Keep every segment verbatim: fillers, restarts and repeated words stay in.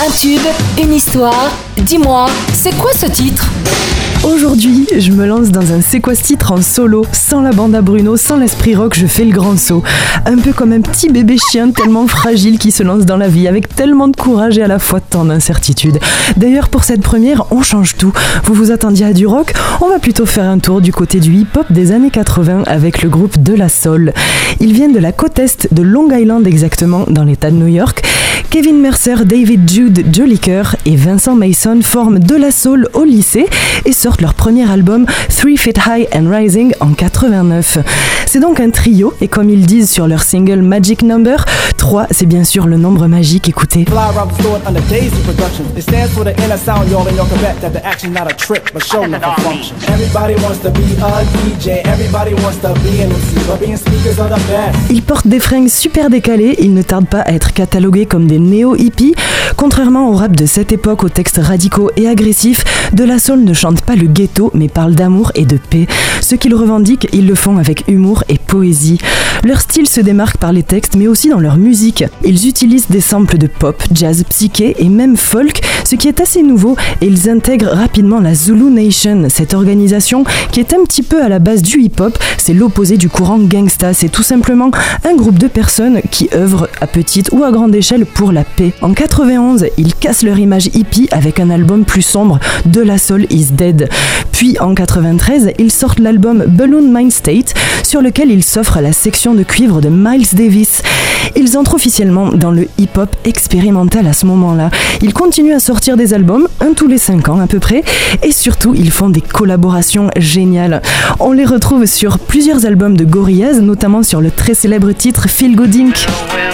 Un tube, une histoire, dis-moi, c'est quoi ce titre ? Aujourd'hui, je me lance dans un C'est quoi ce titre en solo, sans la bande à Bruno, sans l'esprit rock, je fais le grand saut. Un peu comme un petit bébé chien tellement fragile qui se lance dans la vie avec tellement de courage et à la fois tant d'incertitude. D'ailleurs, pour cette première, on change tout. Vous vous attendiez à du rock ? On va plutôt faire un tour du côté du hip-hop des années quatre-vingts avec le groupe De La Soul. Ils viennent de la côte est de Long Island exactement, dans l'état de New York. Kevin Mercer, David Jude Jolicoeur et Vincent Mason forment De La Soul au lycée et sortent leur premier album Three Feet High and Rising en quatre-vingt-neuf. C'est donc un trio et comme ils disent sur leur single Magic Number, trois c'est bien sûr le nombre magique, écoutez. Ils portent des fringues super décalées, ils ne tardent pas à être catalogués comme des néo-hippies. Contrairement au rap de cette époque aux textes radicaux et agressifs, De La Soul ne chante pas le ghetto mais parle d'amour et de paix. Ce qu'ils revendiquent, ils le font avec humour et poésie. Leur style se démarque par les textes mais aussi dans leur musique. Ils utilisent des samples de pop, jazz, psyché et même folk, ce qui est assez nouveau, et ils intègrent rapidement la Zulu Nation, cette organisation qui est un petit peu à la base du hip-hop. C'est l'opposé du courant gangsta, c'est tout simplement un groupe de personnes qui œuvrent à petite ou à grande échelle pour la paix. En quatre-vingt-onze, ils cassent leur image hippie avec un album plus sombre, De La Soul is Dead. Puis en quatre-vingt-treize, ils sortent l'album Balloon Mind State, sur lequel ils s'offrent à la section de cuivre de Miles Davis. Ils entrent officiellement dans le hip-hop expérimental à ce moment-là. Ils continuent à sortir des albums, un tous les cinq ans à peu près, et surtout ils font des collaborations géniales. On les retrouve sur plusieurs albums de Gorillaz, notamment sur le très célèbre titre Feel Good Inc.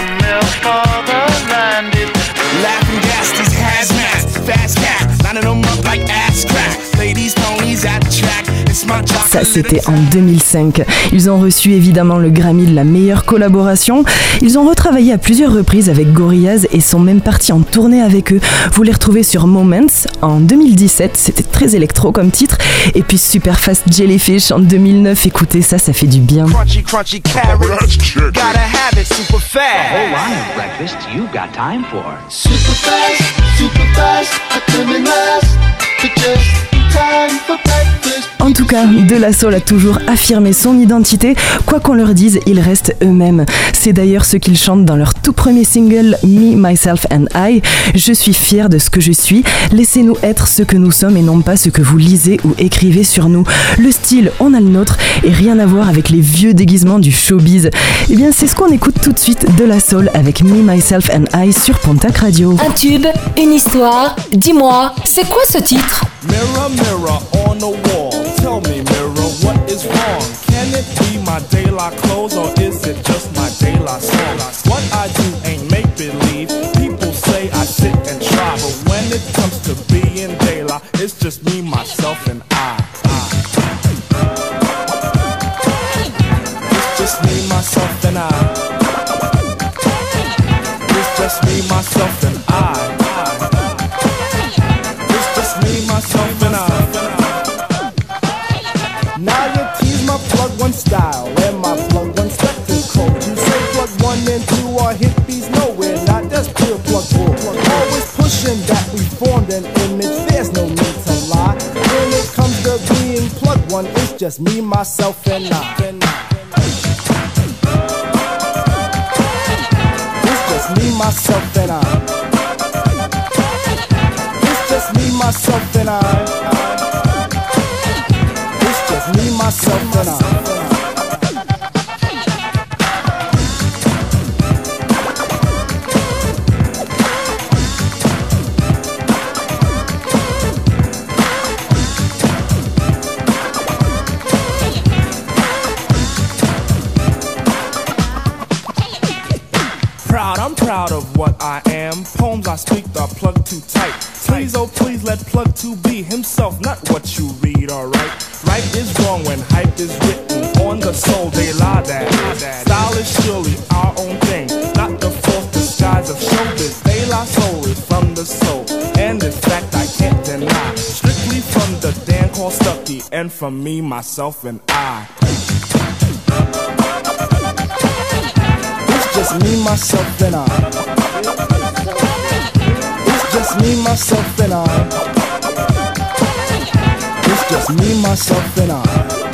Ça, c'était en deux mille cinq. Ils ont reçu évidemment le Grammy de la meilleure collaboration. Ils ont retravaillé à plusieurs reprises avec Gorillaz et sont même partis en tournée avec eux. Vous les retrouvez sur Moments en deux mille dix-sept. C'était très électro comme titre. Et puis Super Fast Jellyfish en deux mille neuf. Écoutez ça, ça fait du bien. Crunchy, crunchy carrots. Gotta have it super fast. A whole line of breakfast you got time for. Super fast, super fast. I couldn't last for just time for breakfast. En tout cas, De La Soul a toujours affirmé son identité. Quoi qu'on leur dise, ils restent eux-mêmes. C'est d'ailleurs ce qu'ils chantent dans leur tout premier single Me, Myself and I. Je suis fier de ce que je suis. Laissez-nous être ce que nous sommes et non pas ce que vous lisez ou écrivez sur nous. Le style, on a le nôtre et rien à voir avec les vieux déguisements du showbiz. Eh bien, c'est ce qu'on écoute tout de suite, De La Soul avec Me, Myself and I sur Pontac Radio. Un tube, une histoire, dis-moi, c'est quoi ce titre ? Mirror, mirror on the wall. Tell me, mirror, what is wrong? Can it be my daylight clothes or is it just my daylight song? What I do ain't make-believe. People say I sit and try, but when it comes to being daylight, it's just me, myself, and I. I. It's just me, myself, and I. It's just me, myself, and I. It's just me, myself, and I. Now you tease my plug one style and my plug one spectacle. You say plug one and two are hippies, nowhere not, that's pure plug bull. Always pushing that we formed an image, there's no need to lie. When it comes to being plug one, it's just me, myself, and I. It's just me, myself, and I. It's just me, myself, and I. Me, myself, and I. Proud, I'm proud of what I am. Poems I speak are plugged too tight. Please, oh please, let plug two be himself, not what you read, alright? Right is wrong when hype is written on the soul, they lie that. Style is surely our own thing, not the false disguise of showbiz. De La Soul is from the soul, and in fact I can't deny. Strictly from the Dan called Stucky, and from me, myself, and I. It's just me, myself, and I. It's just myself, and I. It's just me, myself, and I.